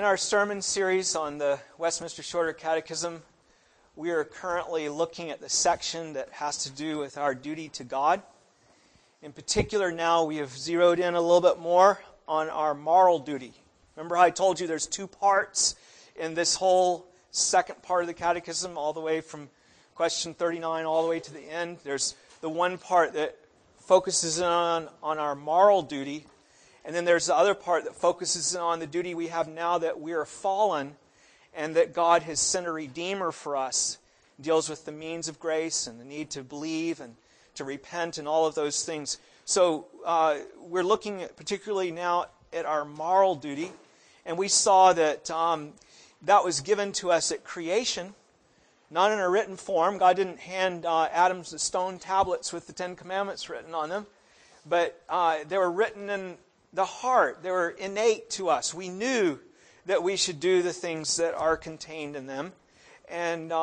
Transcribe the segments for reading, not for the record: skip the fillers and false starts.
In our sermon series on the Westminster Shorter Catechism, we are currently looking at the section that has to do with our duty to God. In particular, now we have zeroed in a little bit more on our moral duty. Remember how I told you there's two parts in this whole second part of the Catechism, all the way from question 39 all the way to the end. There's the one part that focuses on our moral duty, and then there's the other part that focuses on the duty we have now that we are fallen and that God has sent a Redeemer for us. It deals with the means of grace and the need to believe and to repent and all of those things. So we're looking at, particularly now at our moral duty, and we saw that that was given to us at creation, not in a written form. God didn't hand Adam the stone tablets with the Ten Commandments written on them, but they were written in the heart. They were innate to us. We knew that we should do the things that are contained in them. And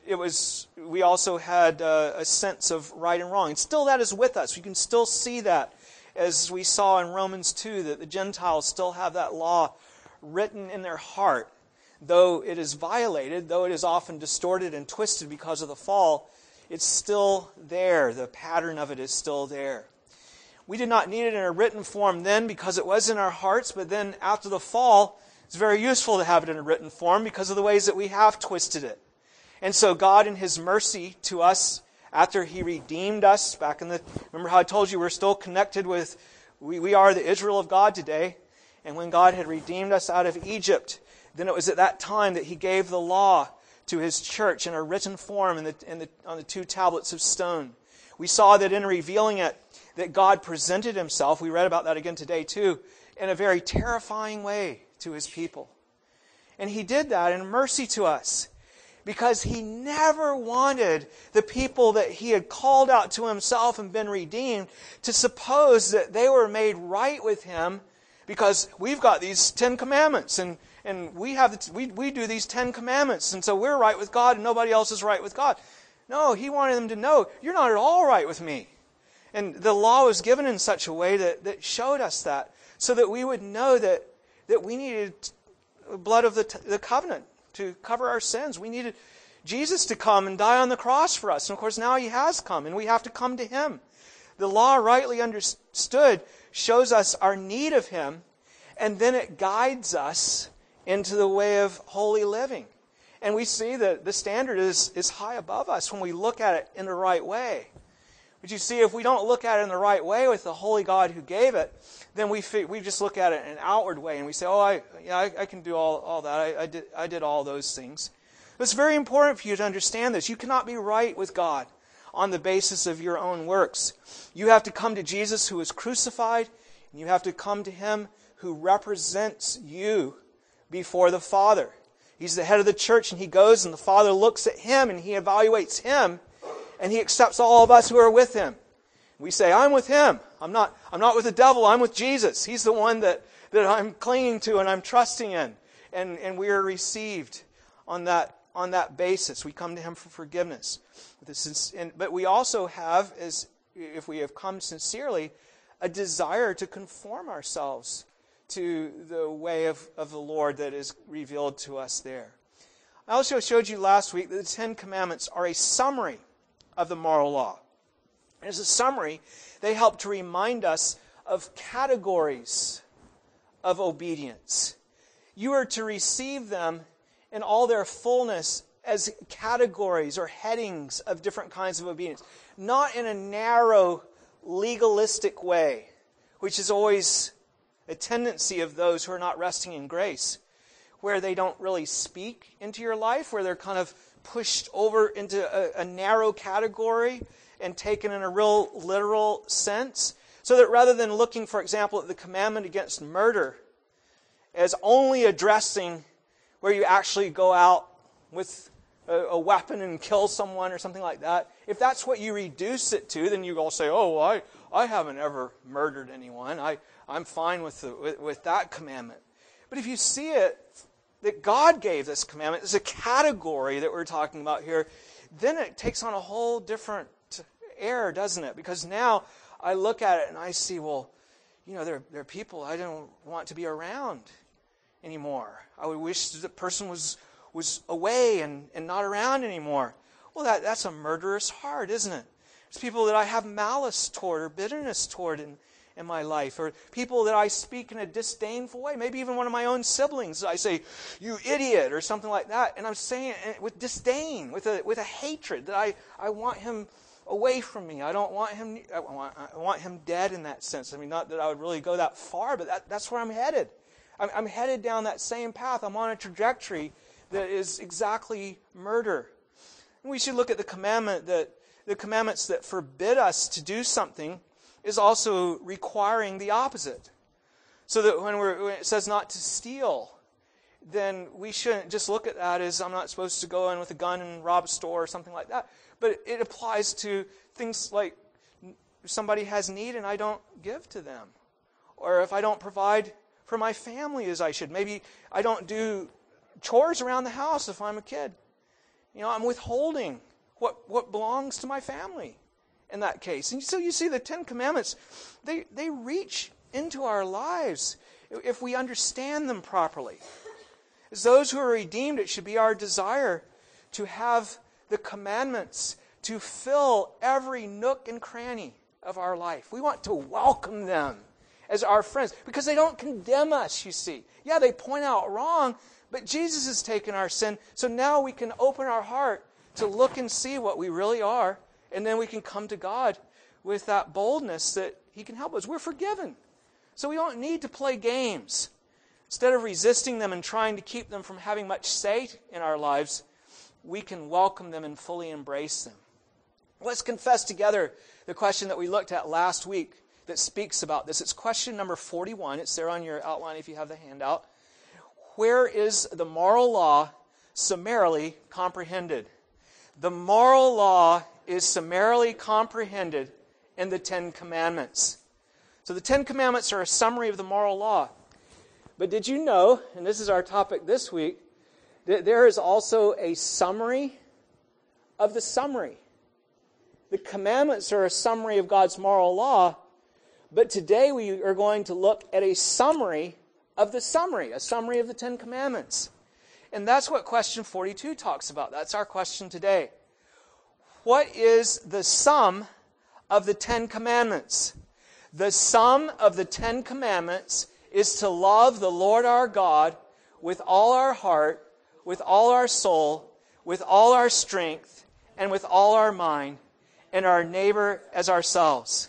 we also had a sense of right and wrong. And still that is with us. You can still see that, as we saw in Romans 2, that the Gentiles still have that law written in their heart. Though it is violated, though it is often distorted and twisted because of the fall, it's still there. The pattern of it is still there. We did not need it in a written form then because it was in our hearts, but then after the fall, it's very useful to have it in a written form because of the ways that we have twisted it. And so God, in His mercy to us, after He redeemed us back in remember how I told you we're still connected with, we are the Israel of God today. And when God had redeemed us out of Egypt, then it was at that time that He gave the law to His church in a written form on the two tablets of stone. We saw that in revealing it, that God presented Himself, we read about that again today too, in a very terrifying way to His people. And He did that in mercy to us, because He never wanted the people that He had called out to Himself and been redeemed to suppose that they were made right with Him because we've got these 10 commandments and we do these 10 commandments, and so we're right with God and nobody else is right with God. No, He wanted them to know, you're not at all right with me. And the law was given in such a way that showed us that, so that we would know that we needed the blood of the covenant to cover our sins. We needed Jesus to come and die on the cross for us. And of course now He has come, and we have to come to Him. The law, rightly understood, shows us our need of Him, and then it guides us into the way of holy living. And we see that the standard is high above us when we look at it in the right way. But you see, if we don't look at it in the right way with the holy God who gave it, then we just look at it in an outward way and we say, I can do all that. I did all those things. But it's very important for you to understand this. You cannot be right with God on the basis of your own works. You have to come to Jesus who was crucified, and you have to come to Him who represents you before the Father. He's the head of the church, and He goes and the Father looks at Him and He evaluates Him, and He accepts all of us who are with Him. We say, I'm with Him. I'm not with the devil. I'm with Jesus. He's the one that I'm clinging to and I'm trusting in. And we are received on that basis. We come to Him for forgiveness. But we also have, if we have come sincerely, a desire to conform ourselves to the way of the Lord that is revealed to us there. I also showed you last week that the Ten Commandments are a summary of the moral law. As a summary, they help to remind us of categories of obedience. You are to receive them in all their fullness as categories or headings of different kinds of obedience, not in a narrow, legalistic way, which is always a tendency of those who are not resting in grace, where they don't really speak into your life, where they're kind of pushed over into a narrow category and taken in a real literal sense. So that rather than looking, for example, at the commandment against murder as only addressing where you actually go out with a weapon and kill someone or something like that, if that's what you reduce it to, then you all say, I haven't ever murdered anyone. I'm fine with that commandment. But if you see it, that God gave this commandment as a category that we're talking about here, then it takes on a whole different air, doesn't it? Because now I look at it and I see, there are people I don't want to be around. anymore. I would wish the person was away and not around anymore. Well, that's a murderous heart, isn't it? It's people that I have malice toward or bitterness toward in my life, or people that I speak in a disdainful way. Maybe even one of my own siblings, I say, "You idiot," or something like that, and I'm saying it with disdain, with a hatred that I want him away from me. I don't want him. I want him dead in that sense. I mean, not that I would really go that far, but that's where I'm headed. I'm headed down that same path. I'm on a trajectory that is exactly murder. And we should look at the commandments that forbid us to do something is also requiring the opposite. So that when it says not to steal, then we shouldn't just look at that as I'm not supposed to go in with a gun and rob a store or something like that. But it applies to things like if somebody has need and I don't give to them. Or if I don't provide for my family as I should. Maybe I don't do chores around the house if I'm a kid. I'm withholding what belongs to my family in that case. And so you see the Ten Commandments, they reach into our lives if we understand them properly. As those who are redeemed, it should be our desire to have the commandments to fill every nook and cranny of our life. We want to welcome them as our friends because they don't condemn us, you see. Yeah, they point out wrong, but Jesus has taken our sin, so now we can open our heart to look and see what we really are, and then we can come to God with that boldness that He can help us. We're forgiven, so we don't need to play games. Instead of resisting them and trying to keep them from having much say in our lives, we can welcome them and fully embrace them. Let's confess together the question that we looked at last week that speaks about this. It's question number 41. It's there on your outline if you have the handout. Where is the moral law summarily comprehended? The moral law is summarily comprehended in the Ten Commandments. So the Ten Commandments are a summary of the moral law. But did you know, and this is our topic this week, that there is also a summary of the summary? The commandments are a summary of God's moral law, but today we are going to look at a summary of the summary, a summary of the Ten Commandments. And that's what question 42 talks about. That's our question today. What is the sum of the Ten Commandments? The sum of the Ten Commandments is to love the Lord our God with all our heart, with all our soul, with all our strength, and with all our mind, and our neighbor as ourselves.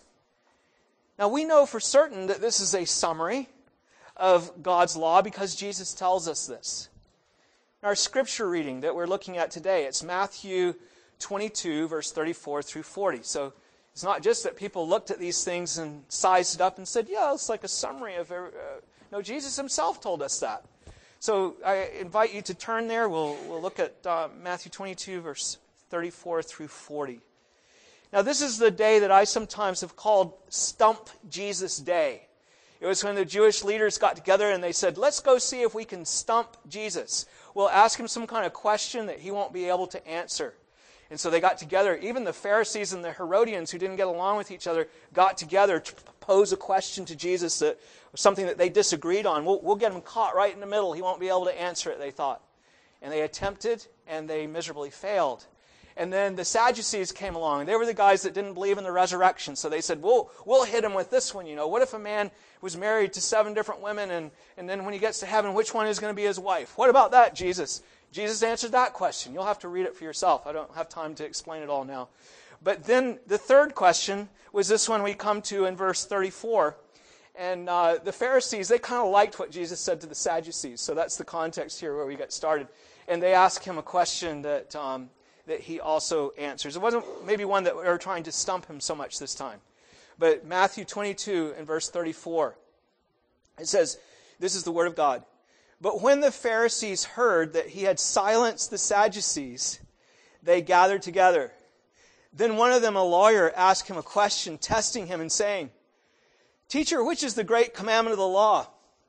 Now we know for certain that this is a summary of God's law because Jesus tells us this. Our scripture reading that we're looking at today, it's Matthew 22, verse 34 through 40. So it's not just that people looked at these things and sized it up and said, yeah, it's like a summary of... No, Jesus himself told us that. So I invite you to turn there. We'll look at Matthew 22, verse 34 through 40. Now this is the day that I sometimes have called Stump Jesus Day. It was when the Jewish leaders got together and they said, let's go see if we can stump Jesus. We'll ask him some kind of question that he won't be able to answer. And so they got together. Even the Pharisees and the Herodians, who didn't get along with each other, got together to pose a question to Jesus, that something that they disagreed on. We'll get him caught right in the middle. He won't be able to answer it, they thought. And they attempted, and they miserably failed. And then the Sadducees came along. They were the guys that didn't believe in the resurrection. So they said, we'll hit him with this one. What if a man was married to 7 different women, and then when he gets to heaven, which one is going to be his wife? What about that, Jesus? Jesus answered that question. You'll have to read it for yourself. I don't have time to explain it all now. But then the third question was this one we come to in verse 34. And the Pharisees, they kind of liked what Jesus said to the Sadducees. So that's the context here where we get started. And they ask him a question that he also answers. It wasn't maybe one that we were trying to stump him so much this time. But Matthew 22 and verse 34, it says, this is the word of God. But when the Pharisees heard that he had silenced the Sadducees, they gathered together. Then one of them, a lawyer, asked him a question, testing him and saying, Teacher, which is the great commandment of the law?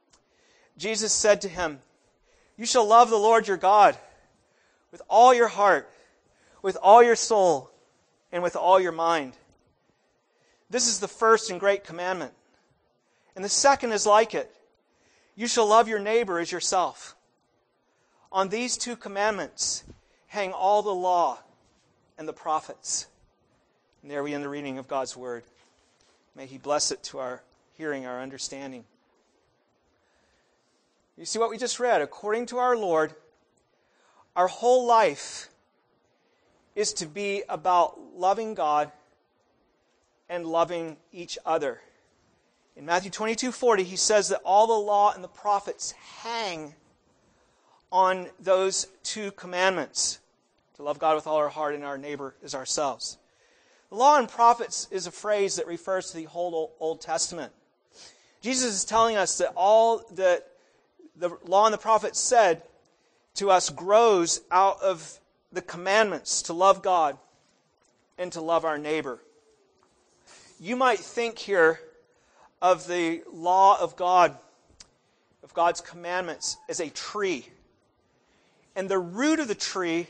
Jesus said to him, You shall love the Lord your God with all your heart, with all your soul, and with all your mind. This is the first and great commandment. And the second is like it. You shall love your neighbor as yourself. On these 2 commandments hang all the law and the prophets. And there we end the reading of God's word. May He bless it to our hearing, our understanding. You see what we just read? According to our Lord, our whole life is to be about loving God and loving each other. In Matthew 22:40, He says that all the law and the prophets hang on those 2 commandments, to love God with all our heart and our neighbor as ourselves. The law and prophets is a phrase that refers to the whole Old Testament. Jesus is telling us that all that the law and the prophets said to us grows out of the commandments to love God and to love our neighbor. You might think here of the law of God, of God's commandments, as a tree. And the root of the tree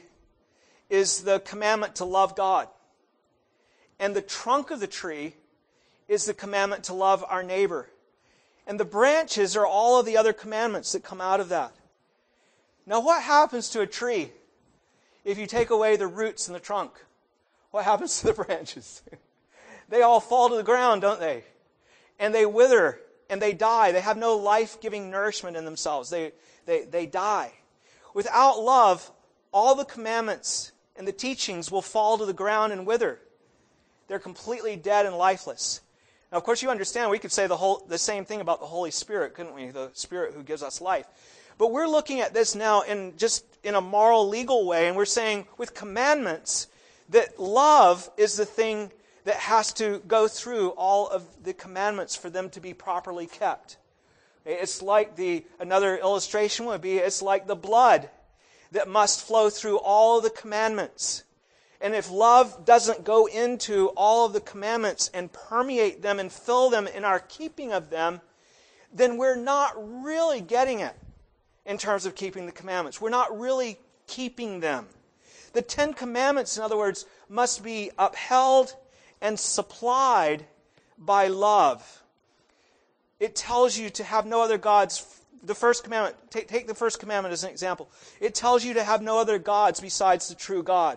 is the commandment to love God. And the trunk of the tree is the commandment to love our neighbor. And the branches are all of the other commandments that come out of that. Now, what happens to a tree if you take away the roots and the trunk? What happens to the branches? They all fall to the ground, don't they? And they wither and they die. They have no life-giving nourishment in themselves. They die. Without love, all the commandments and the teachings will fall to the ground and wither. They're completely dead and lifeless. Now, of course, you understand we could say the same thing about the Holy Spirit, couldn't we? The Spirit who gives us life. But we're looking at this now in a moral, legal way, and we're saying with commandments that love is the thing that has to go through all of the commandments for them to be properly kept. It's like another illustration would be, it's like the blood that must flow through all of the commandments. And if love doesn't go into all of the commandments and permeate them and fill them in our keeping of them, then we're not really getting it in terms of keeping the commandments. We're not really keeping them. The 10 Commandments, in other words, must be upheld and supplied by love. It tells you to have no other gods. The first commandment, take the first commandment as an example. It tells you to have no other gods besides the true God.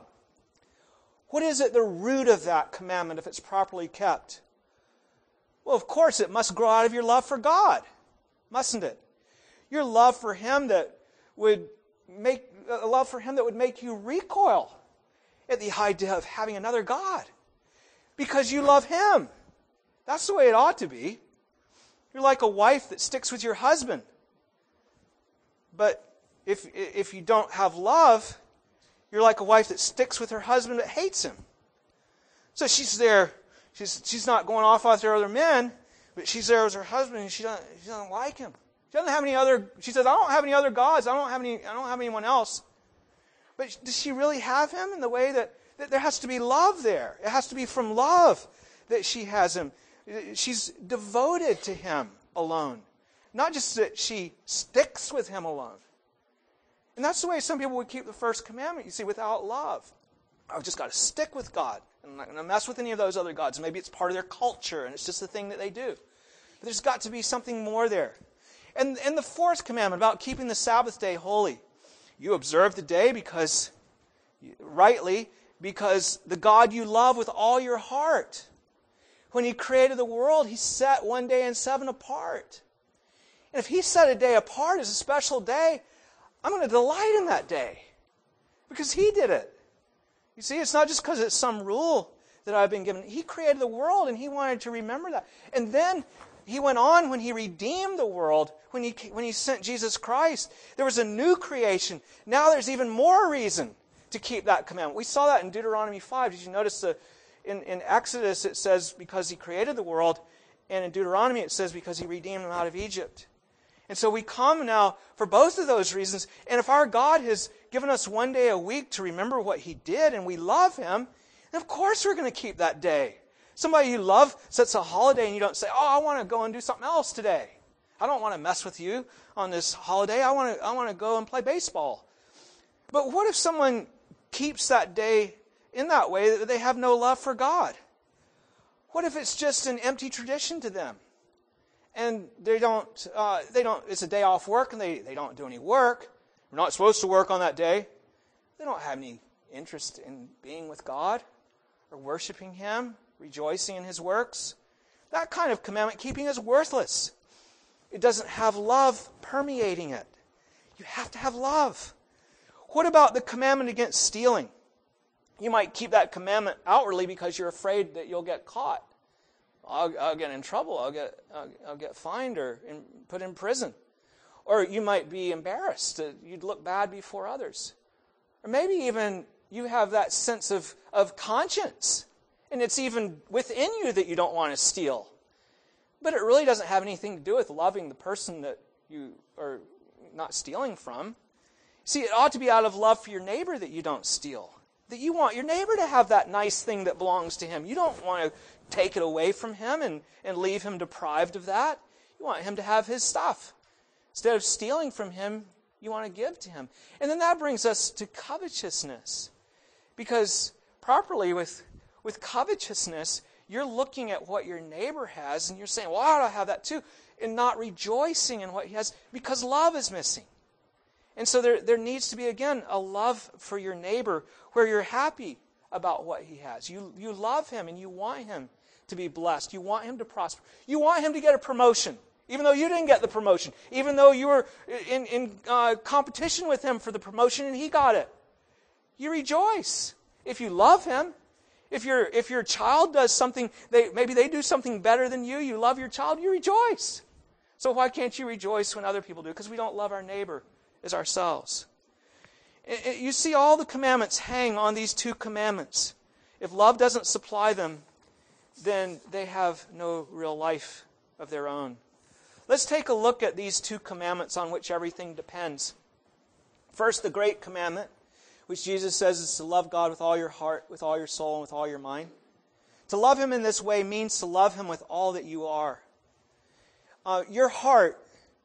What is at the root of that commandment if it's properly kept? Well, of course, it must grow out of your love for God, mustn't it? Your love for Him that would make you recoil at the idea of having another God, because you love Him. That's the way it ought to be. You're like a wife that sticks with your husband. But if you don't have love, you're like a wife that sticks with her husband but hates him. So she's there. She's not going off after other men, but she's there with her husband and she doesn't like him. She doesn't have any other. She says, "I don't have any other gods. I don't have anyone else." But does she really have him in the way that there has to be love there? It has to be from love that she has him. She's devoted to him alone. Not just that she sticks with him alone. And that's the way some people would keep the first commandment, you see, without love. I've just got to stick with God. I'm not going to mess with any of those other gods. Maybe it's part of their culture and it's just the thing that they do. But there's got to be something more there. And the fourth commandment about keeping the Sabbath day holy. You observe the day rightly, because the God you love with all your heart. When He created the world, He set one day and 7 apart. And if He set a day apart as a special day, I'm going to delight in that day. Because He did it. You see, it's not just because it's some rule that I've been given. He created the world and He wanted to remember that. And then He went on when He redeemed the world, when He sent Jesus Christ. There was a new creation. Now there's even more reason to keep that commandment. We saw that in Deuteronomy 5. Did you notice in Exodus it says because He created the world, and in Deuteronomy it says because He redeemed them out of Egypt. And so we come now for both of those reasons. And if our God has given us one day a week to remember what He did and we love Him, then of course we're going to keep that day. Somebody you love sets a holiday and you don't say, "Oh, I want to go and do something else today. I don't want to mess with you on this holiday. I want to go and play baseball." But what if someone keeps that day in that way that they have no love for God? What if it's just an empty tradition to them? and they don't, it's a day off work and they don't do any work. We're not supposed to work on that day. They don't have any interest in being with God or worshiping Him, rejoicing in His works. That kind of commandment keeping is worthless. It doesn't have love permeating it. You have to have love. What about the commandment against stealing? You might keep that commandment outwardly because you're afraid that you'll get caught. I'll get in trouble. I'll get fined or put in prison. Or you might be embarrassed. You'd look bad before others. Or maybe even you have that sense of conscience. And it's even within you that you don't want to steal. But it really doesn't have anything to do with loving the person that you are not stealing from. See, it ought to be out of love for your neighbor that you don't steal. That you want your neighbor to have that nice thing that belongs to him. You don't want to take it away from him and leave him deprived of that. You want him to have his stuff. Instead of stealing from him, you want to give to him. And then that brings us to covetousness. Because properly with covetousness, you're looking at what your neighbor has and you're saying, well, I ought to have that too. And not rejoicing in what he has because love is missing. And so there needs to be, again, a love for your neighbor where you're happy about what he has. You love him and you want him to be blessed. You want him to prosper. You want him to get a promotion, even though you didn't get the promotion. Even though you were in competition with him for the promotion and he got it. You rejoice if you love him. If your child does something, maybe they do something better than you, you love your child, you rejoice. So why can't you rejoice when other people do? Because we don't love our neighbor as ourselves. You see, all the commandments hang on these two commandments. If love doesn't supply them, then they have no real life of their own. Let's take a look at these two commandments on which everything depends. First, the great commandment, which Jesus says is to love God with all your heart, with all your soul, and with all your mind. To love Him in this way means to love Him with all that you are. Your heart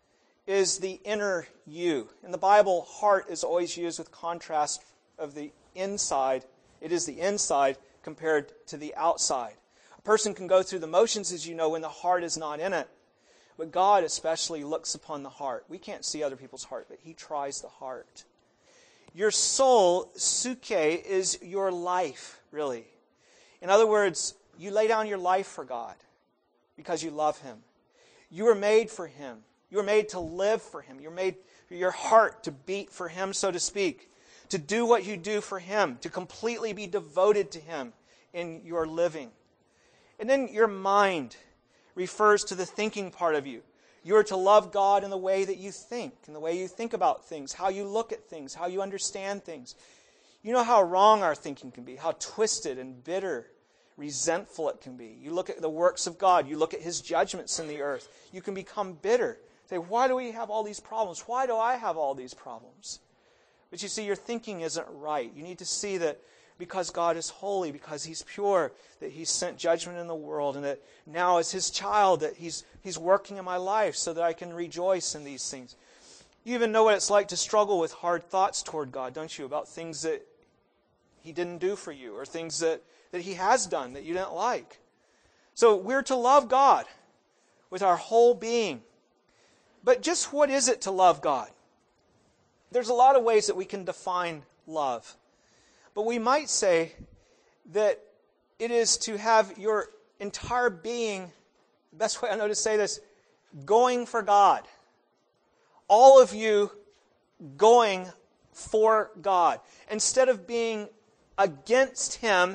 is the inner you. In the Bible, heart is always used with contrast of the inside. It is the inside compared to the outside. A person can go through the motions, as you know, when the heart is not in it. But God especially looks upon the heart. We can't see other people's heart, but He tries the heart. Your soul, suke, is your life, really. In other words, you lay down your life for God because you love Him. You were made for Him. You were made to live for Him. You're made for your heart to beat for Him, so to speak. To do what you do for Him. To completely be devoted to Him in your living. And then your mind refers to the thinking part of you. You are to love God in the way that you think, in the way you think about things, how you look at things, how you understand things. You know how wrong our thinking can be, how twisted and bitter, resentful it can be. You look at the works of God, you look at His judgments in the earth, you can become bitter. Say, why do we have all these problems? Why do I have all these problems? But you see, your thinking isn't right. You need to see that because God is holy, because He's pure, that He's sent judgment in the world, and that now as His child, that He's working in my life so that I can rejoice in these things. You even know what it's like to struggle with hard thoughts toward God, don't you? About things that He didn't do for you, or things that He has done that you didn't like. So we're to love God with our whole being. But just what is it to love God? There's a lot of ways that we can define love. But we might say that it is to have your entire being, the best way I know to say this, going for God. All of you going for God. Instead of being against Him,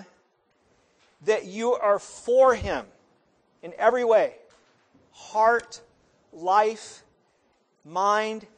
that you are for Him in every way. Heart, life, mind,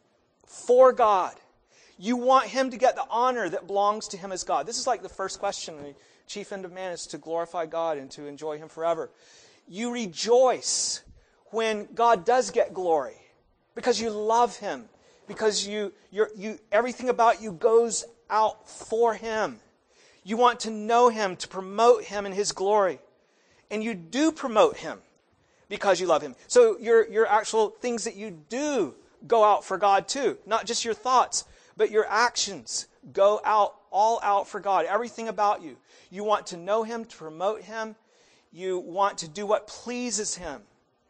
for God. You want Him to get the honor that belongs to Him as God. This is like the first question. The chief end of man is to glorify God and to enjoy Him forever. You rejoice when God does get glory because you love Him, because you everything about you goes out for Him. You want to know Him, to promote Him in His glory. And you do promote Him because you love Him. So your actual things that you do go out for God too. Not just your thoughts, but your actions go out, all out for God. Everything about you. You want to know Him, to promote Him. You want to do what pleases Him.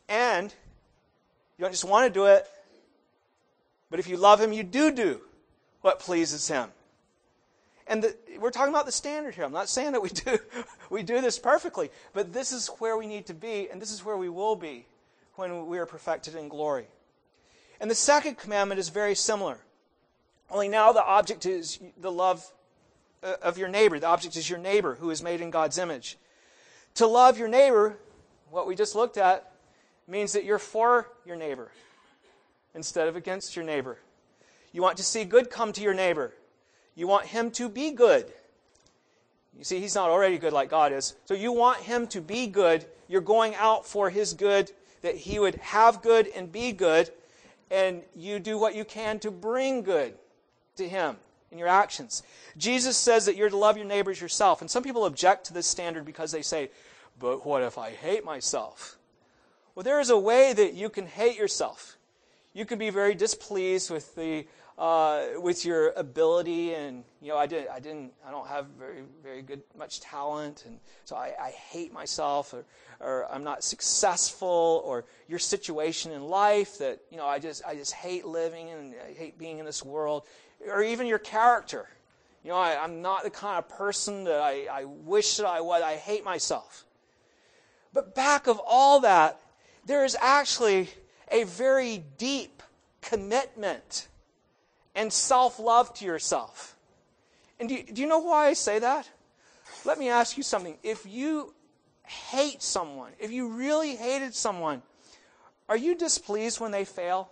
And you don't just want to do it, but if you love Him, you do what pleases Him. And we're talking about the standard here. I'm not saying that we do this perfectly, but this is where we need to be, and this is where we will be when we are perfected in glory. And the second commandment is very similar. Only now the object is the love of your neighbor. The object is your neighbor who is made in God's image. To love your neighbor, what we just looked at, means that you're for your neighbor instead of against your neighbor. You want to see good come to your neighbor. You want him to be good. You see, he's not already good like God is. So you want him to be good. You're going out for his good, that he would have good and be good. And you do what you can to bring good to him in your actions. Jesus says that you're to love your neighbors yourself. And some people object to this standard because they say, but what if I hate myself? Well, there is a way that you can hate yourself. You can be very displeased with your ability, and I don't have very much talent, and so I hate myself, or I'm not successful, or your situation in life that I just hate living and I hate being in this world, or even your character. I'm not the kind of person that I wish that I was. I hate myself. But back of all that, there is actually a very deep commitment and self-love to yourself. And do you know why I say that? Let me ask you something. If you hate someone, if you really hated someone, are you displeased when they fail?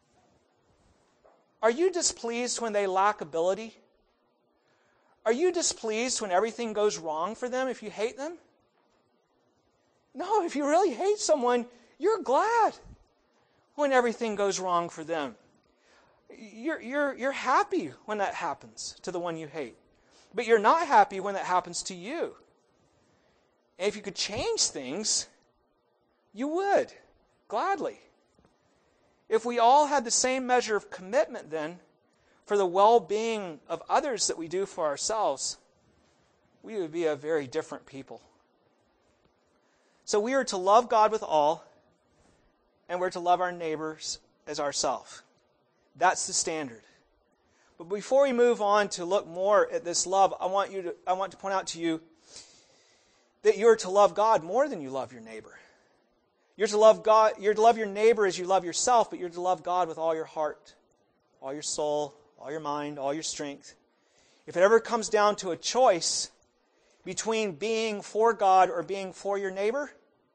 Are you displeased when they lack ability? Are you displeased when everything goes wrong for them if you hate them? No, if you really hate someone, you're glad when everything goes wrong for them. You're happy when that happens to the one you hate. But you're not happy when that happens to you. And if you could change things, you would, gladly. If we all had the same measure of commitment then for the well-being of others that we do for ourselves, we would be a very different people. So we are to love God with all, and we're to love our neighbors as ourselves. That's the standard. But before we move on to look more at this love, I want to point out to you that you're to love God more than you love your neighbor. You're to love God, you're to love your neighbor as you love yourself, but you're to love God with all your heart, all your soul, all your mind, all your strength. If it ever comes down to a choice between being for God or being for your neighbor,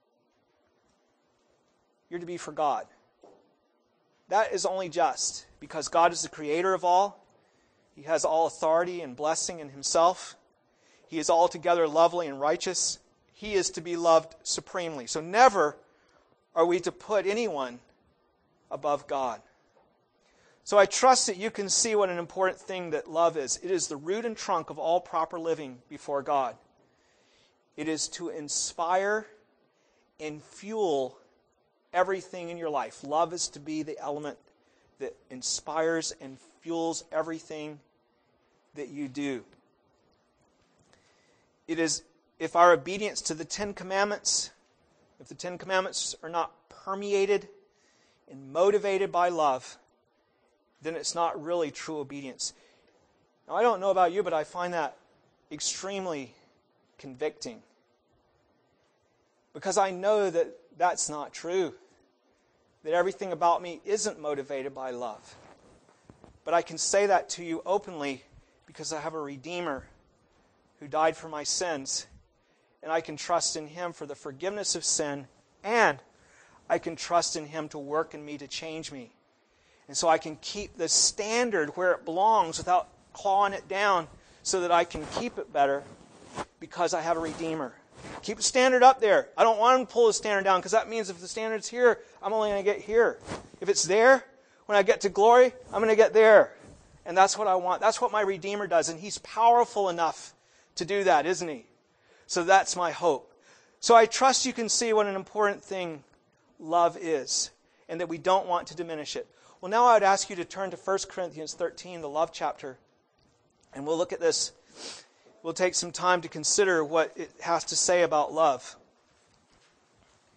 you're to be for God. That is only just, because God is the creator of all. He has all authority and blessing in himself. He is altogether lovely and righteous. He is to be loved supremely. So never are we to put anyone above God. So I trust that you can see what an important thing that love is. It is the root and trunk of all proper living before God. It is to inspire and fuel everything in your life. Love is to be the element that inspires and fuels everything that you do. It is, if our obedience to the Ten Commandments, if the Ten Commandments are not permeated and motivated by love, then it's not really true obedience. Now, I don't know about you, but I find that extremely convicting. Because I know that that's not true. That everything about me isn't motivated by love. But I can say that to you openly because I have a Redeemer who died for my sins. And I can trust in Him for the forgiveness of sin. And I can trust in Him to work in me to change me. And so I can keep the standard where it belongs without clawing it down so that I can keep it better because I have a Redeemer. Keep the standard up there. I don't want him to pull the standard down because that means if the standard's here, I'm only going to get here. If it's there, when I get to glory, I'm going to get there. And that's what I want. That's what my Redeemer does. And He's powerful enough to do that, isn't He? So that's my hope. So I trust you can see what an important thing love is and that we don't want to diminish it. Well, now I would ask you to turn to 1 Corinthians 13, the love chapter. And we'll look at this. We'll take some time to consider what it has to say about love.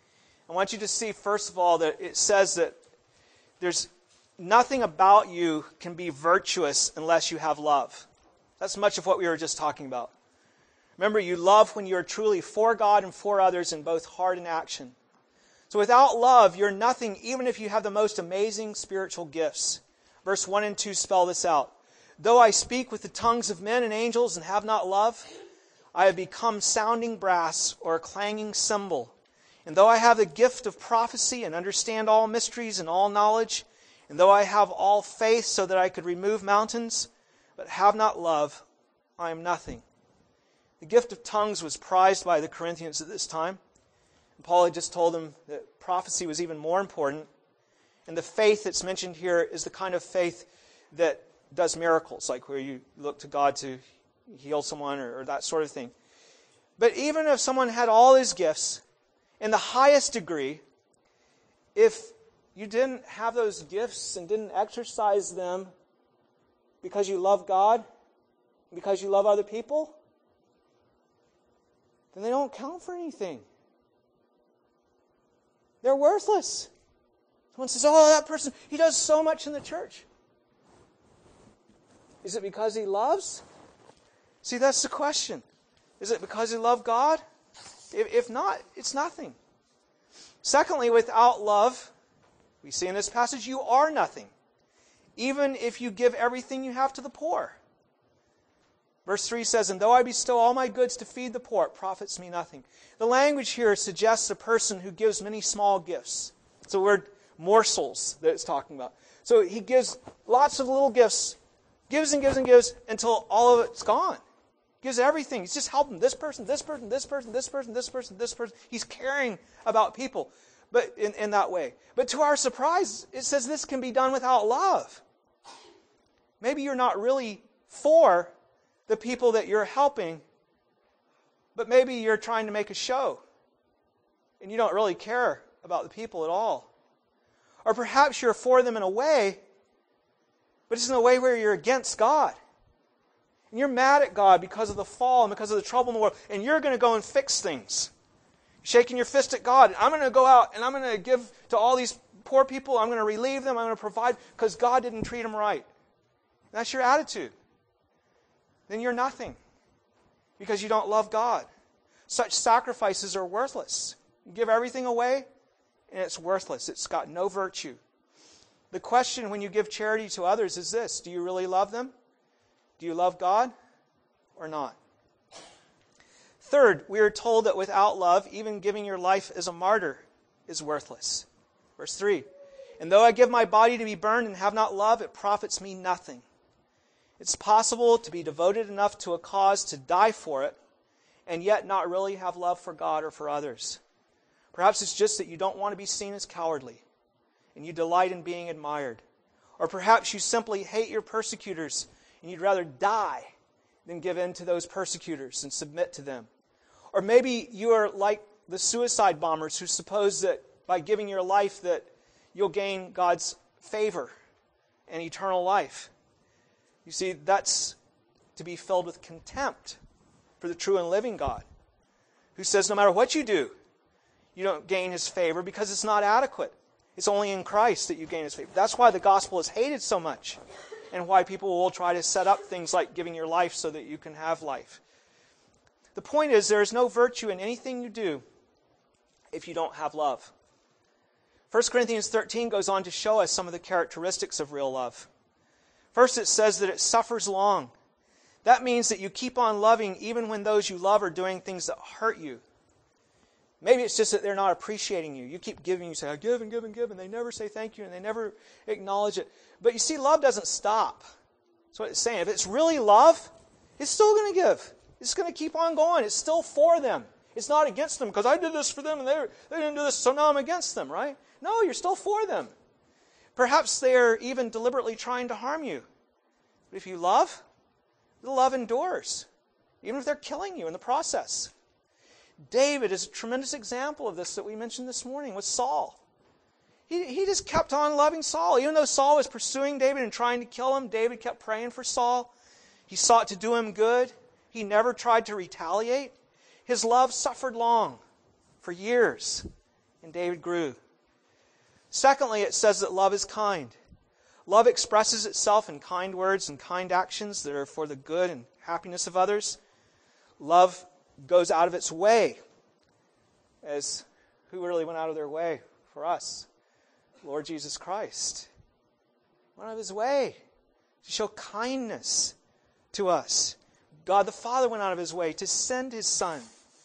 I want you to see, first of all, that it says that there's nothing about you can be virtuous unless you have love. That's much of what we were just talking about. Remember, you love when you're truly for God and for others in both heart and action. So without love, you're nothing, even if you have the most amazing spiritual gifts. Verse 1 and 2 spell this out. Though I speak with the tongues of men and angels and have not love, I have become sounding brass or a clanging cymbal. And though I have the gift of prophecy and understand all mysteries and all knowledge, and though I have all faith so that I could remove mountains, but have not love, I am nothing. The gift of tongues was prized by the Corinthians at this time. And Paul had just told them that prophecy was even more important. And the faith that's mentioned here is the kind of faith that does miracles, like where you look to God to heal someone or that sort of thing. But even if someone had all his gifts in the highest degree, if you didn't have those gifts and didn't exercise them because you love God, because you love other people, then they don't count for anything. They're worthless. Someone says, oh, that person, he does so much in the church. Is it because he loves? See, that's the question. Is it because he loved God? If not, it's nothing. Secondly, without love, we see in this passage, you are nothing, even if you give everything you have to the poor. Verse 3 says, and though I bestow all my goods to feed the poor, it profits me nothing. The language here suggests a person who gives many small gifts. It's the word morsels that it's talking about. So he gives lots of little gifts, gives and gives and gives until all of it's gone. Gives everything. He's just helping this person, this person, this person, this person, this person, this person. He's caring about people, but in that way. But to our surprise, it says this can be done without love. Maybe you're not really for the people that you're helping, but maybe you're trying to make a show, and you don't really care about the people at all. Or perhaps you're for them in a way, but it's in a way where you're against God. And you're mad at God because of the fall and because of the trouble in the world. And you're going to go and fix things. Shaking your fist at God. I'm going to go out and I'm going to give to all these poor people. I'm going to relieve them. I'm going to provide because God didn't treat them right. That's your attitude. Then you're nothing. Because you don't love God. Such sacrifices are worthless. You give everything away and it's worthless. It's got no virtue. The question when you give charity to others is this. Do you really love them? Do you love God or not? Third, we are told that without love, even giving your life as a martyr is worthless. Verse 3, and though I give my body to be burned and have not love, it profits me nothing. It's possible to be devoted enough to a cause to die for it, and yet not really have love for God or for others. Perhaps it's just that you don't want to be seen as cowardly, and you delight in being admired. Or perhaps you simply hate your persecutors, and you'd rather die than give in to those persecutors and submit to them. Or maybe you are like the suicide bombers who suppose that by giving your life that you'll gain God's favor and eternal life. You see, that's to be filled with contempt for the true and living God, who says no matter what you do, you don't gain His favor because it's not adequate. It's only in Christ that you gain His favor. That's why the gospel is hated so much. And why people will try to set up things like giving your life so that you can have life. The point is, there is no virtue in anything you do if you don't have love. 1 Corinthians 13 goes on to show us some of the characteristics of real love. First, it says that it suffers long. That means that you keep on loving even when those you love are doing things that hurt you. Maybe it's just that they're not appreciating you. You keep giving, you say, I give and give and give, and they never say thank you, and they never acknowledge it. But you see, love doesn't stop. That's what it's saying. If it's really love, it's still going to give. It's going to keep on going. It's still for them. It's not against them because I did this for them and they didn't do this, so now I'm against them, right? No, you're still for them. Perhaps they're even deliberately trying to harm you. But if you love, the love endures, even if they're killing you in the process. David is a tremendous example of this that we mentioned this morning with Saul. He just kept on loving Saul. Even though Saul was pursuing David and trying to kill him, David kept praying for Saul. He sought to do him good. He never tried to retaliate. His love suffered long, for years. and David grew. Secondly, it says that love is kind. Love expresses itself in kind words and kind actions that are for the good and happiness of others. Love goes out of its way. As who really went out of their way for us? Lord Jesus Christ. Went out of his way to show kindness to us. God the Father went out of his way to send his Son.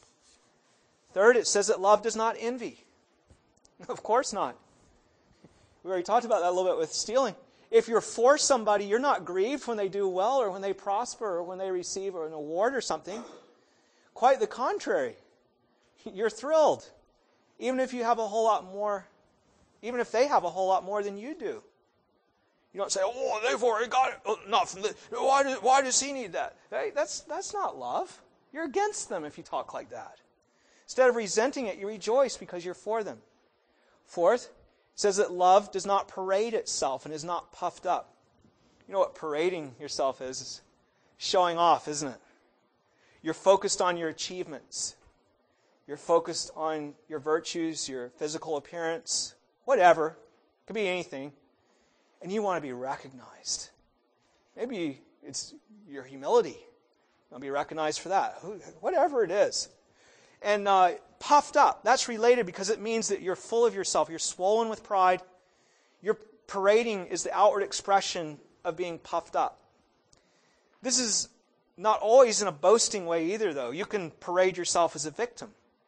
Third, it says that love does not envy. Of course not. We already talked about that a little bit with stealing. If you're for somebody, you're not grieved when they do well or when they prosper or when they receive an award or something. Quite the contrary. You're thrilled. Even if you have a whole lot more, even if they have a whole lot more than you do. You don't say, oh, they've already got it. Oh, not from the, why does he need that? Hey, that's not love. You're against them if you talk like that. Instead of resenting it, you rejoice because you're for them. Fourth, it says that love does not parade itself and is not puffed up. You know what parading yourself is? It's showing off, isn't it? You're focused on your achievements. You're focused on your virtues, your physical appearance, whatever. It could be anything. And you want to be recognized. Maybe it's your humility. You want to be recognized for that. Whatever it is. And puffed up, that's related because it means that you're full of yourself. You're swollen with pride. Your parading is the outward expression of being puffed up. This is not always in a boasting way either, though. You can parade yourself as a victim.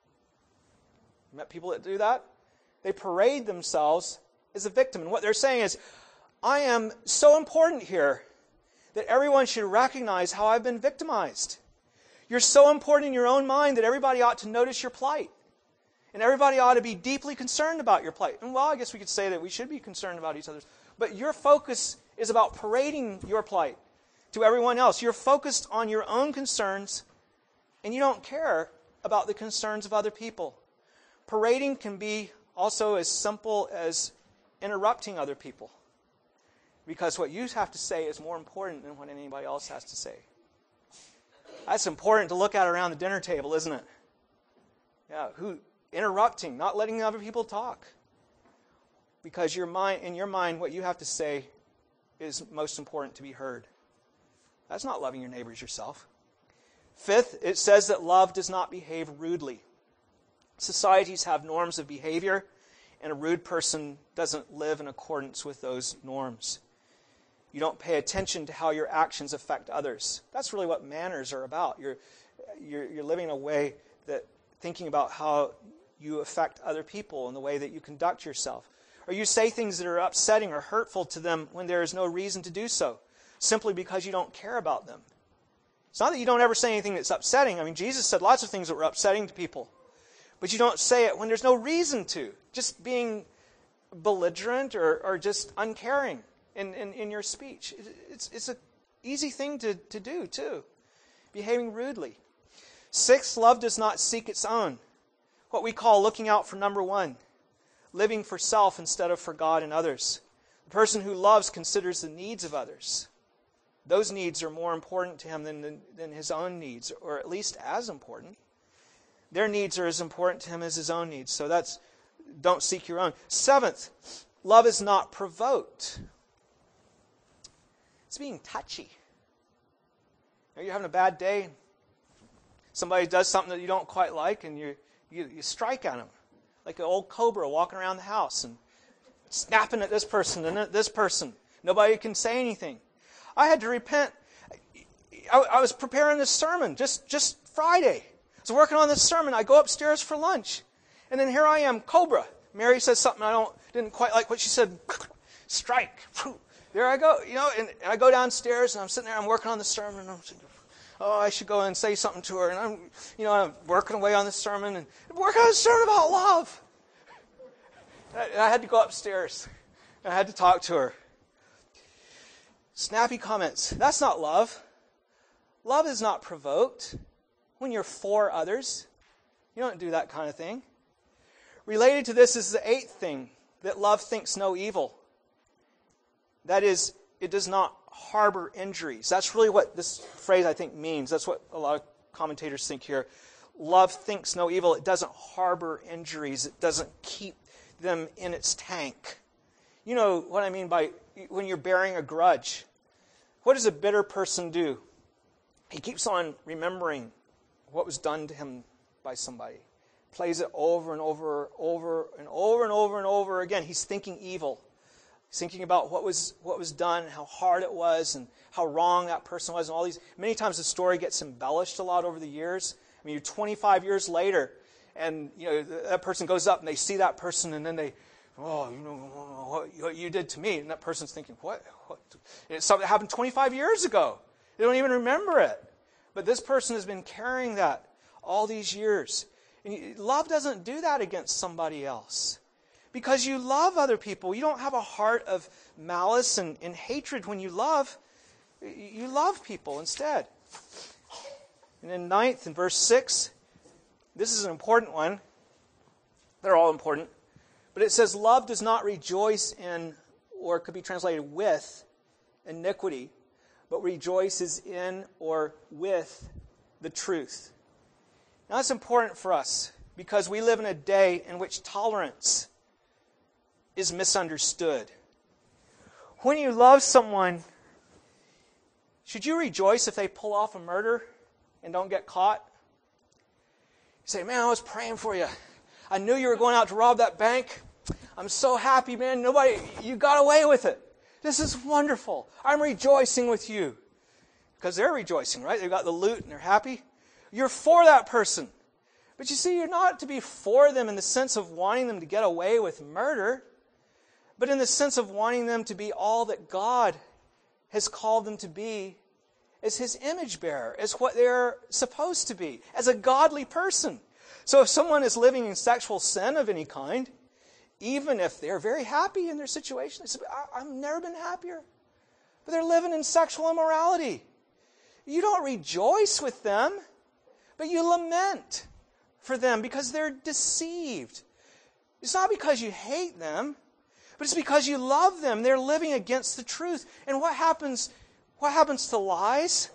You met people that do that? They parade themselves as a victim. And what they're saying is, I am so important here that everyone should recognize how I've been victimized. You're so important in your own mind that everybody ought to notice your plight. And everybody ought to be deeply concerned about your plight. And well, I guess we could say that we should be concerned about each other's. But your focus is about parading your plight to everyone else. You're focused on your own concerns, and you don't care about the concerns of other people. Parading can be also as simple as interrupting other people. Because what you have to say is more important than what anybody else has to say. That's important to look at around the dinner table, isn't it? Yeah, interrupting, not letting other people talk. Because in your mind, what you have to say is most important to be heard. That's not loving your neighbors yourself. Fifth, it says that love does not behave rudely. Societies have norms of behavior, and a rude person doesn't live in accordance with those norms. You don't pay attention to how your actions affect others. That's really what manners are about. You're living in a way that thinking about how you affect other people and the way that you conduct yourself. Or you say things that are upsetting or hurtful to them when there is no reason to do so, simply because you don't care about them. It's not that you don't ever say anything that's upsetting. I mean, Jesus said lots of things that were upsetting to people. But you don't say it when there's no reason to. Just being belligerent or just uncaring in your speech. It's an easy thing to do, too. Behaving rudely. Sixth, love does not seek its own. What we call looking out for number one. Living for self instead of for God and others. The person who loves considers the needs of others. Those needs are more important to him than his own needs, or at least as important. Their needs are as important to him as his own needs. So don't seek your own. Seventh, love is not provoked. It's being touchy. You're having a bad day. Somebody does something that you don't quite like, and you strike at them. Like an old cobra walking around the house and snapping at this person and at this person. Nobody can say anything. I had to repent. I was preparing this sermon just Friday. I was working on this sermon. I go upstairs for lunch. And then here I am, cobra. Mary says something didn't quite like what she said. Strike. There I go. And I go downstairs and I'm sitting there, I'm working on the sermon, and I'm thinking, I should go and say something to her. And I'm working away on this sermon and working on a sermon about love. And I had to go upstairs. And I had to talk to her. Snappy comments. That's not love. Love is not provoked when you're for others. You don't do that kind of thing. Related to this is the eighth thing, that love thinks no evil. That is, it does not harbor injuries. That's really what this phrase, I think, means. That's what a lot of commentators think here. Love thinks no evil. It doesn't harbor injuries. It doesn't keep them in its tank. You know what I mean by when you're bearing a grudge. What does a bitter person do? He keeps on remembering what was done to him by somebody. Plays it over and over and over again. He's thinking evil. He's thinking about what was done, how hard it was, and how wrong that person was, and all these. Many times the story gets embellished a lot over the years. I mean, you're 25 years later, and that person goes up and they see that person, and then they, what you did to me, and that person's thinking, what? It's something that happened 25 years ago. They don't even remember it. But this person has been carrying that all these years. And love doesn't do that against somebody else. Because you love other people. You don't have a heart of malice and hatred when you love. You love people instead. And then ninth, in verse 6, this is an important one. They're all important. But it says, love does not rejoice in, or it could be translated with, iniquity, but rejoices in or with the truth. Now that's important for us because we live in a day in which tolerance is misunderstood. When you love someone, should you rejoice if they pull off a murder and don't get caught? You say, man, I was praying for you. I knew you were going out to rob that bank. I'm so happy, man. You got away with it. This is wonderful. I'm rejoicing with you. Because they're rejoicing, right? They've got the loot and they're happy. You're for that person. But you see, you're not to be for them in the sense of wanting them to get away with murder, but in the sense of wanting them to be all that God has called them to be as His image bearer, as what they're supposed to be, as a godly person. So if someone is living in sexual sin of any kind, even if they're very happy in their situation, they say, I've never been happier. But they're living in sexual immorality. You don't rejoice with them, but you lament for them because they're deceived. It's not because you hate them, but it's because you love them. They're living against the truth. And what happens to lies?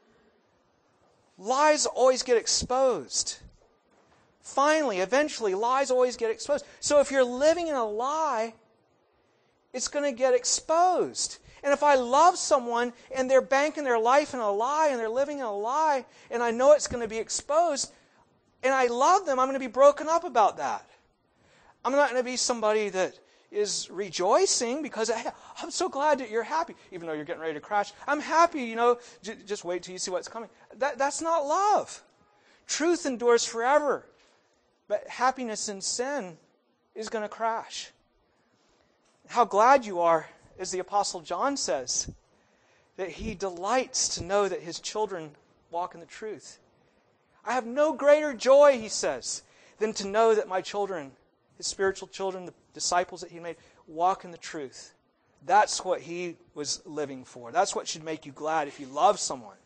Lies always get exposed. Finally, eventually, lies always get exposed. So if you're living in a lie, it's going to get exposed. And if I love someone and they're banking their life in a lie and they're living in a lie and I know it's going to be exposed and I love them, I'm going to be broken up about that. I'm not going to be somebody that is rejoicing because I'm so glad that you're happy, even though you're getting ready to crash. I'm happy, just wait till you see what's coming. That's not love. Truth endures forever. But happiness in sin is going to crash. How glad you are, as the Apostle John says, that he delights to know that his children walk in the truth. I have no greater joy, he says, than to know that my children, his spiritual children, the disciples that he made, walk in the truth. That's what he was living for. That's what should make you glad if you love someone.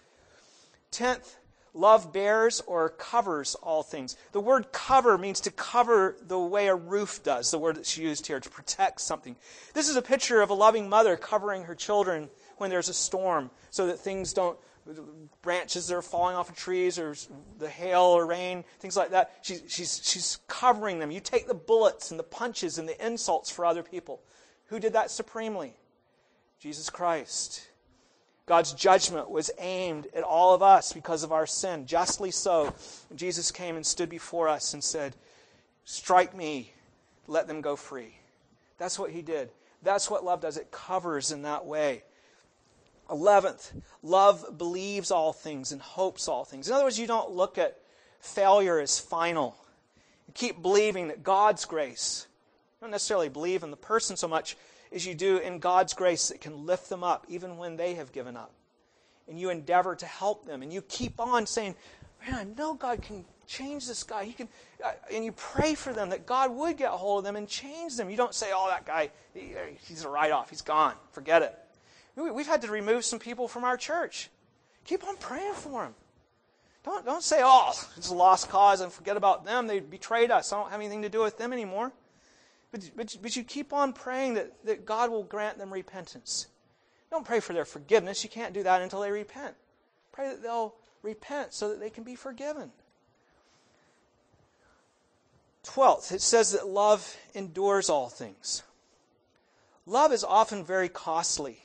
10th, love bears or covers all things. The word cover means to cover the way a roof does, the word that's used here, to protect something. This is a picture of a loving mother covering her children when there's a storm so that things don't, branches that are falling off of trees or the hail or rain, things like that. She's covering them. You take the bullets and the punches and the insults for other people. Who did that supremely? Jesus Christ. God's judgment was aimed at all of us because of our sin, justly so. And Jesus came and stood before us and said, strike me, let them go free. That's what he did. That's what love does. It covers in that way. 11th, love believes all things and hopes all things. In other words, you don't look at failure as final. You keep believing that God's grace, you don't necessarily believe in the person so much as you do in God's grace that can lift them up even when they have given up. And you endeavor to help them. And you keep on saying, man, I know God can change this guy. He can, and you pray for them that God would get a hold of them and change them. You don't say, oh, that guy, he's a write-off. He's gone. Forget it. We've had to remove some people from our church. Keep on praying for them. Don't say, oh, it's a lost cause and forget about them. They betrayed us. I don't have anything to do with them anymore. But you keep on praying that God will grant them repentance. Don't pray for their forgiveness. You can't do that until they repent. Pray that they'll repent so that they can be forgiven. 12th, it says that love endures all things. Love is often very costly.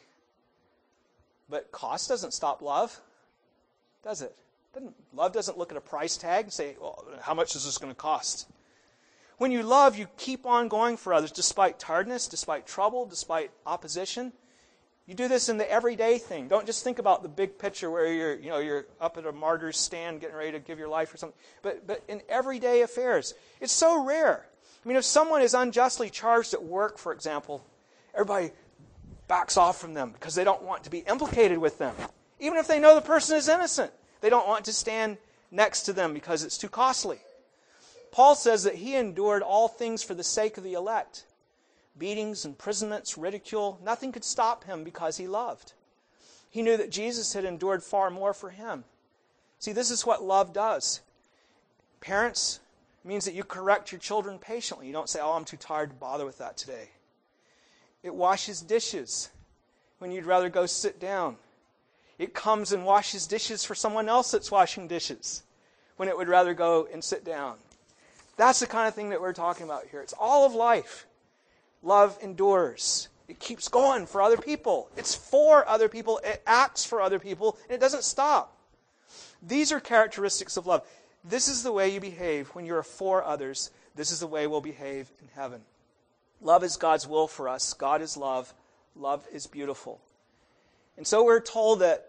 But cost doesn't stop love, does it? Love doesn't look at a price tag and say, well, how much is this going to cost? When you love, you keep on going for others despite tiredness, despite trouble, despite opposition. You do this in the everyday thing. Don't just think about the big picture where you're up at a martyr's stand getting ready to give your life or something. But in everyday affairs, it's so rare. I mean, if someone is unjustly charged at work, for example, everybody backs off from them because they don't want to be implicated with them. Even if they know the person is innocent, they don't want to stand next to them because it's too costly. Paul says that he endured all things for the sake of the elect. Beatings, imprisonments, ridicule, nothing could stop him because he loved. He knew that Jesus had endured far more for him. See, this is what love does. Parents, it means that you correct your children patiently. You don't say, oh, I'm too tired to bother with that today. It washes dishes when you'd rather go sit down. It comes and washes dishes for someone else that's washing dishes when it would rather go and sit down. That's the kind of thing that we're talking about here. It's all of life. Love endures. It keeps going for other people. It's for other people. It acts for other people. And it doesn't stop. These are characteristics of love. This is the way you behave when you're for others. This is the way we'll behave in heaven. Love is God's will for us. God is love. Love is beautiful. And so we're told that,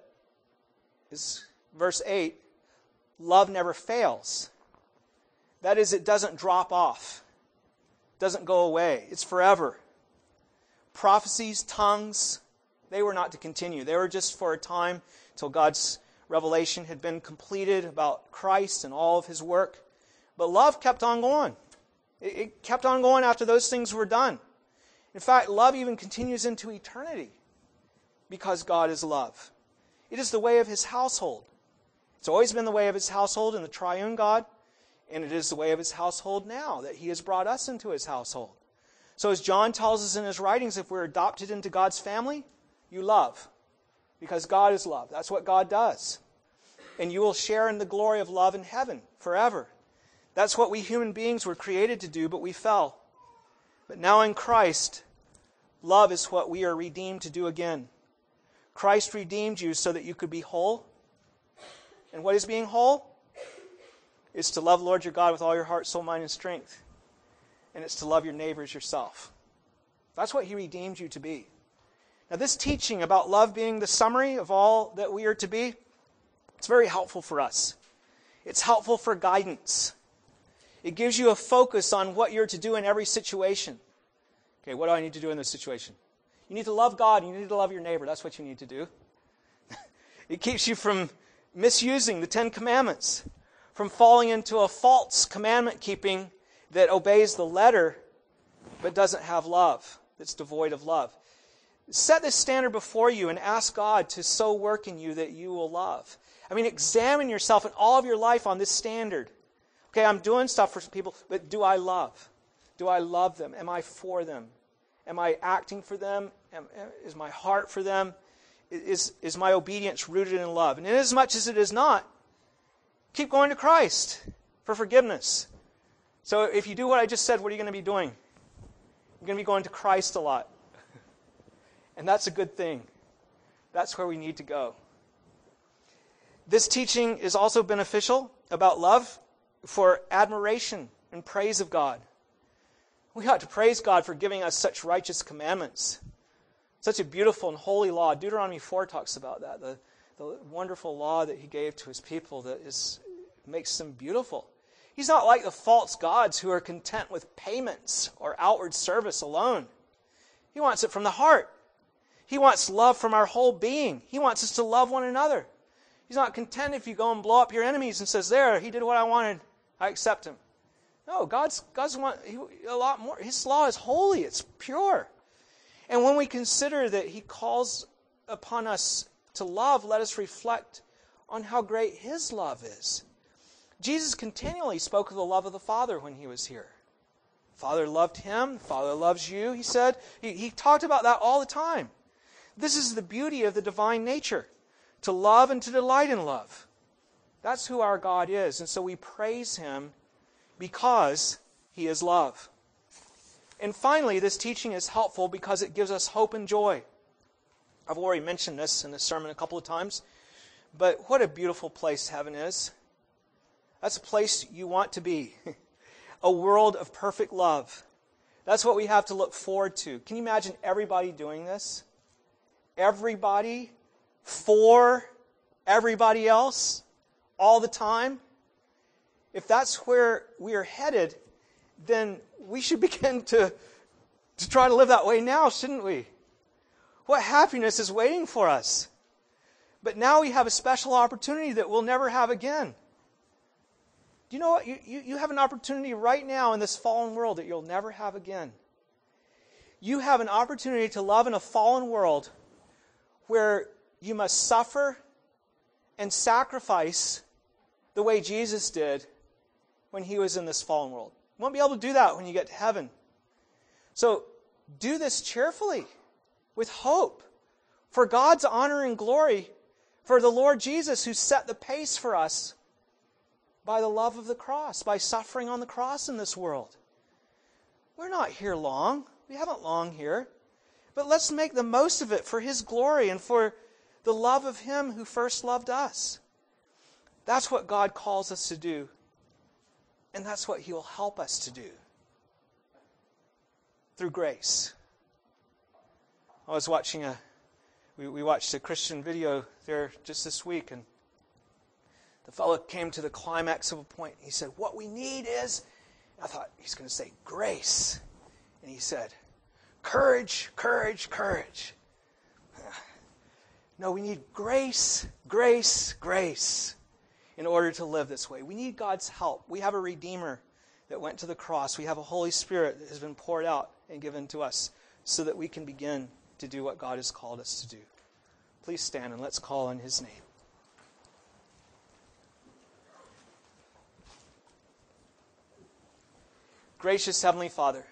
is verse 8, love never fails. That is, it doesn't drop off. It doesn't go away. It's forever. Prophecies, tongues, they were not to continue. They were just for a time till God's revelation had been completed about Christ and all of His work. But love kept on going. It kept on going after those things were done. In fact, love even continues into eternity because God is love. It is the way of His household. It's always been the way of His household in the triune God, and it is the way of His household now that He has brought us into His household. So as John tells us in his writings, if we're adopted into God's family, you love because God is love. That's what God does. And you will share in the glory of love in heaven forever. That's what we human beings were created to do, but we fell. But now in Christ, love is what we are redeemed to do again. Christ redeemed you so that you could be whole. And what is being whole? It's to love the Lord your God with all your heart, soul, mind, and strength. And it's to love your neighbor as yourself. That's what He redeemed you to be. Now this teaching about love being the summary of all that we are to be, it's very helpful for us. It's helpful for guidance. It gives you a focus on what you're to do in every situation. Okay, what do I need to do in this situation? You need to love God and you need to love your neighbor. That's what you need to do. It keeps you from misusing the Ten Commandments, from falling into a false commandment keeping that obeys the letter but doesn't have love, that's devoid of love. Set this standard before you and ask God to so work in you that you will love. I mean, examine yourself in all of your life on this standard. Okay, I'm doing stuff for people, but do I love? Do I love them? Am I for them? Am I acting for them? Is my heart for them? Is my obedience rooted in love? And inasmuch as it is not, keep going to Christ for forgiveness. So if you do what I just said, what are you going to be doing? You're going to be going to Christ a lot. And that's a good thing. That's where we need to go. This teaching is also beneficial about love for admiration and praise of God. We ought to praise God for giving us such righteous commandments. Such a beautiful and holy law. Deuteronomy 4 talks about that. The wonderful law that He gave to His people that makes them beautiful. He's not like the false gods who are content with payments or outward service alone. He wants it from the heart. He wants love from our whole being. He wants us to love one another. He's not content if you go and blow up your enemies and says, there, he did what I wanted, I accept him. No, God's want a lot more. His law is holy, it's pure. And when we consider that He calls upon us to love, let us reflect on how great His love is. Jesus continually spoke of the love of the Father when He was here. The Father loved Him, the Father loves you, He said. He talked about that all the time. This is the beauty of the divine nature, to love and to delight in love. That's who our God is. And so we praise Him because He is love. And finally, this teaching is helpful because it gives us hope and joy. I've already mentioned this in the sermon a couple of times, but what a beautiful place heaven is. That's a place you want to be. A world of perfect love. That's what we have to look forward to. Can you imagine everybody doing this? Everybody for everybody else all the time? If that's where we are headed, then we should begin to try to live that way now, shouldn't we? What happiness is waiting for us? But now we have a special opportunity that we'll never have again. Do you know what? You have an opportunity right now in this fallen world that you'll never have again. You have an opportunity to love in a fallen world where you must suffer and sacrifice the way Jesus did when He was in this fallen world. You won't be able to do that when you get to heaven. So do this cheerfully, with hope, for God's honor and glory, for the Lord Jesus who set the pace for us by the love of the cross, by suffering on the cross in this world. We're not here long. We haven't long here. But let's make the most of it for His glory and for the love of Him who first loved us. That's what God calls us to do. And that's what He will help us to do. Through grace. I was watching we watched a Christian video there just this week, and the fellow came to the climax of a point. He said, what we need is, I thought he's going to say grace. And he said, courage, courage, courage. No, we need grace, grace, grace in order to live this way. We need God's help. We have a Redeemer that went to the cross. We have a Holy Spirit that has been poured out and given to us so that we can begin to do what God has called us to do. Please stand and let's call on His name. Gracious Heavenly Father,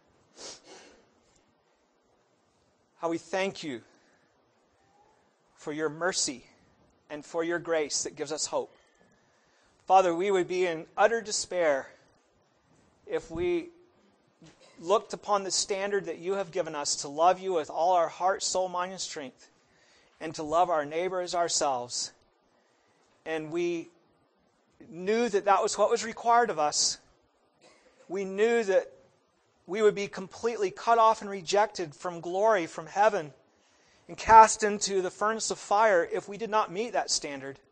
how we thank You for Your mercy and for Your grace that gives us hope. Father, we would be in utter despair if we looked upon the standard that You have given us to love You with all our heart, soul, mind, and strength, and to love our neighbor as ourselves. And we knew that that was what was required of us. We knew that we would be completely cut off and rejected from glory, from heaven, and cast into the furnace of fire if we did not meet that standard.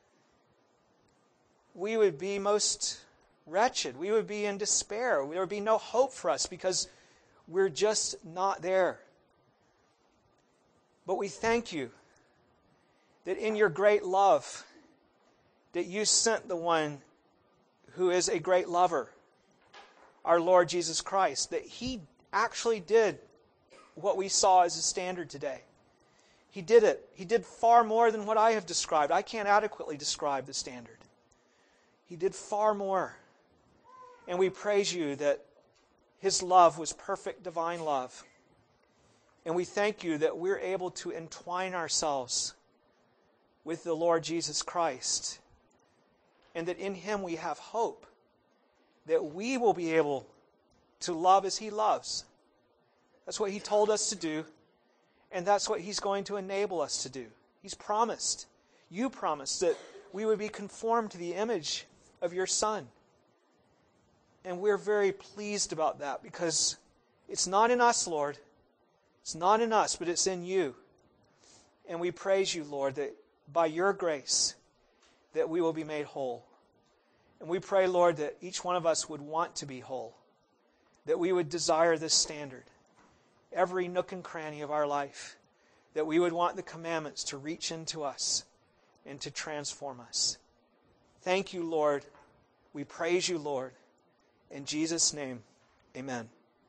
We would be most wretched. We would be in despair. There would be no hope for us because we're just not there. But we thank You that in Your great love, that You sent the one who is a great lover, our Lord Jesus Christ, that He actually did what we saw as a standard today. He did it. He did far more than what I have described. I can't adequately describe the standard. He did far more. And we praise You that His love was perfect divine love. And we thank You that we're able to entwine ourselves with the Lord Jesus Christ, and that in Him we have hope, that we will be able to love as He loves. That's what He told us to do, and that's what He's going to enable us to do. He's promised. You promised that we would be conformed to the image of Your Son. And we're very pleased about that because it's not in us, Lord. It's not in us, but it's in You. And we praise You, Lord, that by Your grace that we will be made whole. And we pray, Lord, that each one of us would want to be whole, that we would desire this standard, every nook and cranny of our life, that we would want the commandments to reach into us and to transform us. Thank You, Lord. We praise You, Lord. In Jesus' name, amen.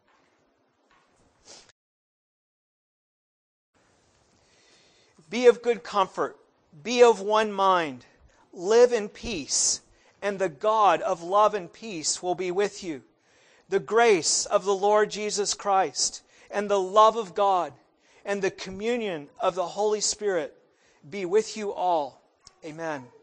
Be of good comfort. Be of one mind. Live in peace. And the God of love and peace will be with you. The grace of the Lord Jesus Christ and the love of God and the communion of the Holy Spirit be with you all. Amen.